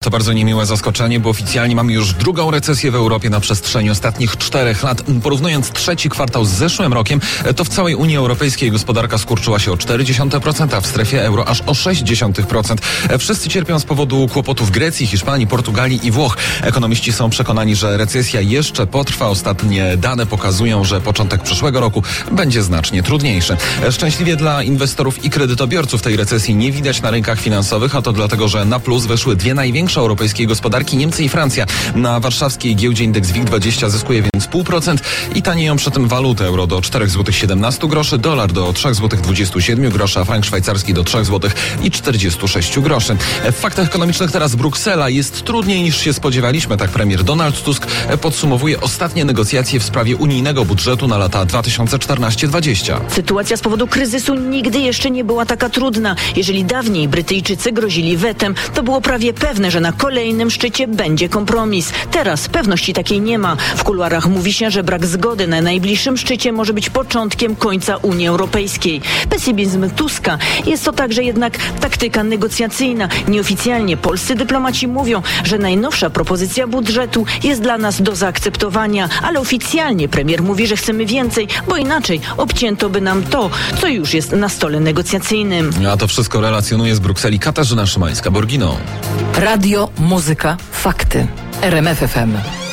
To bardzo niemiłe zaskoczenie, bo oficjalnie mamy już drugą recesję w Europie na przestrzeni ostatnich 4 lat. Porównując trzeci kwartał z zeszłym rokiem, to w całej Unii Europejskiej gospodarka skurczyła się o 0,4%, a w strefie euro aż o 0,6%. Wszyscy cierpią z powodu kłopotów Grecji, Hiszpanii, Portugalii i Włoch. Ekonomiści są przekonani, że recesja jeszcze potrwa. Ostatnie dane pokazują, że początek przyszłego roku będzie znacznie trudniejszy. Szczęśliwie dla inwestorów i kredytobiorców tej recesji nie widać na rynkach finansowych, a to dlatego, że na plus wyszły dwie największe europejskie gospodarki, Niemcy i Francja. Na warszawskiej giełdzie indeks WIG20 zyskuje więc 0,5% i tanieją przy tym waluty: euro do 4,17 zł, dolar do 3,27 zł, a frank szwajcarski do 3,46 zł. W faktach ekonomicznych teraz Bruksela. Jest trudniej niż się spodziewaliśmy, tak premier Donald Tusk podsumowuje ostatnie negocjacje w sprawie unijnego budżetu na lata 2014-2020. Sytuacja z powodu kryzysu nigdy jeszcze nie była taka trudna. Jeżeli dawniej Brytyjczycy grozili wetem, to było prawie pewne, że na kolejnym szczycie będzie kompromis. Teraz pewności takiej nie ma. W kuluarach mówi się, że brak zgody na najbliższym szczycie może być początkiem końca Unii Europejskiej. Pesymizm Tuska jest to także jednak taktyka negocjacyjna. Nieoficjalnie polscy dyplomaci mówią, że najnowsza propozycja budżetu jest dla nas do zaakceptowania, ale oficjalnie premier mówi, że chcemy więcej, bo inaczej obcięto by nam to, co już jest na stole negocjacyjnym. A to wszystko relacjonuje z Brukseli Katarzyna Szymańska-Borginą. Radio, muzyka, fakty. RMF FM.